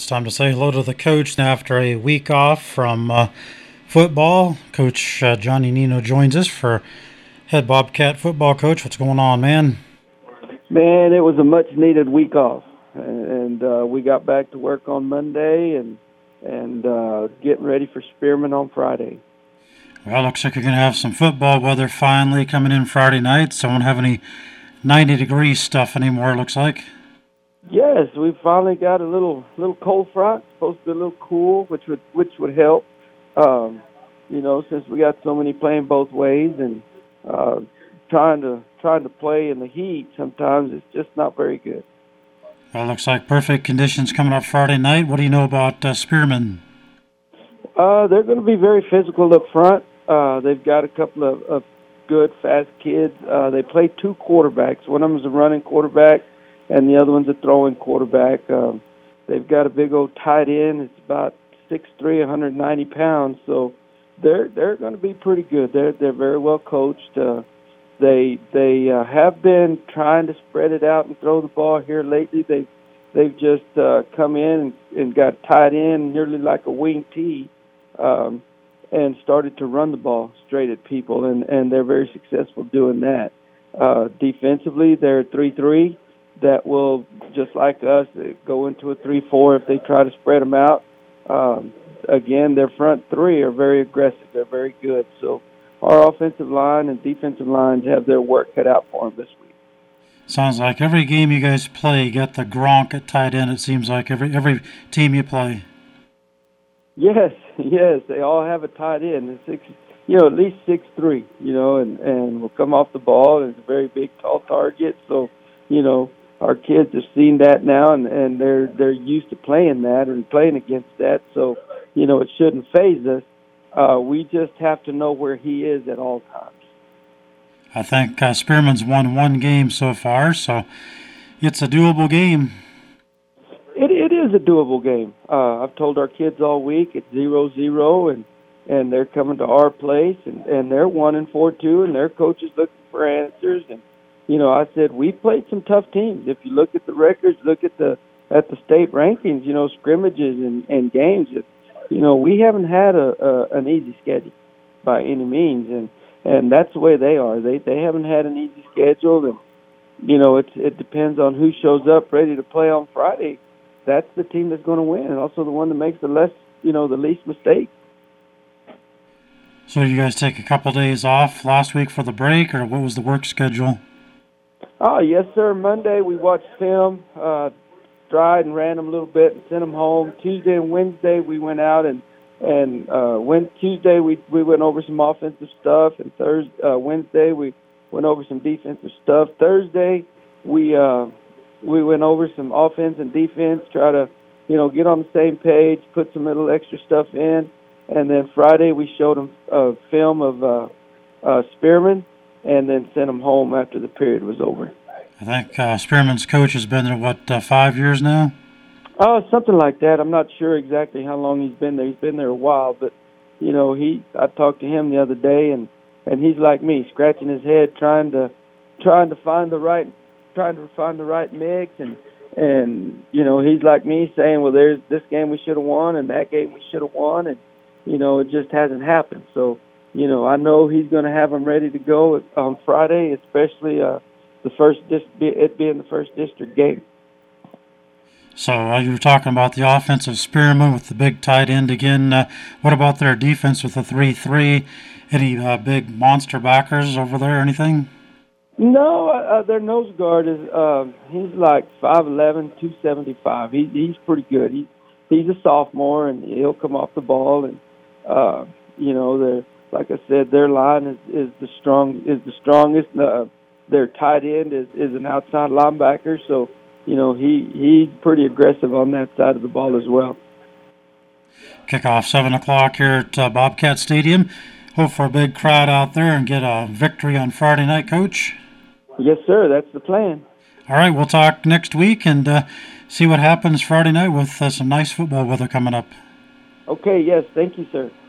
it's time to say hello to the coach after a week off from football. Coach Johnny Nino joins us for head Bobcat football coach. What's going on, man? Man, it was a much-needed week off, and we got back to work on Monday and getting ready for Spearman on Friday. Well, looks like you're going to have some football weather finally coming in Friday night, so I won't have any 90-degree stuff anymore, it looks like. Yes, we finally got a little cold front. It's supposed to be a little cool, which would help. Since we got so many playing both ways, and trying to play in the heat, sometimes it's just not very good. Well, looks like perfect conditions coming up Friday night. What do you know about Spearman? They're going to be very physical up front. They've got a couple of good, fast kids. They play two quarterbacks. One of them is a running quarterback, and the other one's a throwing quarterback. They've got a big old tight end. It's about 6'3", 190 pounds. So they're going to be pretty good. They're very well coached. They have been trying to spread it out and throw the ball here lately. They've just come in and got tied in nearly like a wing tee, and started to run the ball straight at people, and they're very successful doing that. Defensively, they're 3-3 that will, just like us, go into a 3-4 if they try to spread them out. Again, their front three are very aggressive. They're very good. So our offensive line and defensive lines have their work cut out for them this week. Sounds like every game you guys play, you got the Gronk at tight end. It seems like every team you play. Yes, they all have a tight end. At least 6'3", and will come off the ball. It's a very big, tall target. So, our kids have seen that now, and they're used to playing that and playing against that. So, it shouldn't faze us. We just have to know where he is at all times. I think Spearman's won one game so far, so it's a doable game. It is a doable game. I've told our kids all week it's 0-0, and they're coming to our place, and they're 1-4 and their coach is looking for answers. And I said we played some tough teams. If you look at the records, look at the state rankings, scrimmages and games. We haven't had an easy schedule by any means, and that's the way they are. They haven't had an easy schedule, and it depends on who shows up ready to play on Friday. That's the team that's going to win, and also the one that makes the least mistake. So you guys take a couple days off last week for the break, or what was the work schedule? Oh, yes, sir. Monday we watched film, dried and ran them a little bit and sent them home. Tuesday and Wednesday we went out and Tuesday we went over some offensive stuff, and Wednesday we went over some defensive stuff. Thursday we went over some offense and defense, try to get on the same page, put some little extra stuff in, and then Friday we showed them a film of Spearman, and then sent them home after the period was over. I think Spearman's coach has been there, 5 years now? Oh, something like that. I'm not sure exactly how long he's been there. He's been there a while, but I talked to him the other day, and he's like me, scratching his head, trying to find the right mix, and he's like me, saying, well, there's this game we should have won, and that game we should have won, and it just hasn't happened. So I know he's going to have them ready to go on Friday, especially it being the first district game. So you were talking about the offense of Spearman with the big tight end again. What about their defense with the 3-3? Any big monster backers over there or anything? No, their nose guard is he's like 5'11", 275. He's pretty good. He's a sophomore, and he'll come off the ball. And they're, like I said, their line is the strongest. Their tight end is an outside linebacker, so he's pretty aggressive on that side of the ball as well. Kickoff 7 o'clock here at Bobcat Stadium. Hope for a big crowd out there and get a victory on Friday night, Coach. Yes, sir. That's the plan. All right, we'll talk next week and see what happens Friday night with some nice football weather coming up. Okay, yes. Thank you, sir.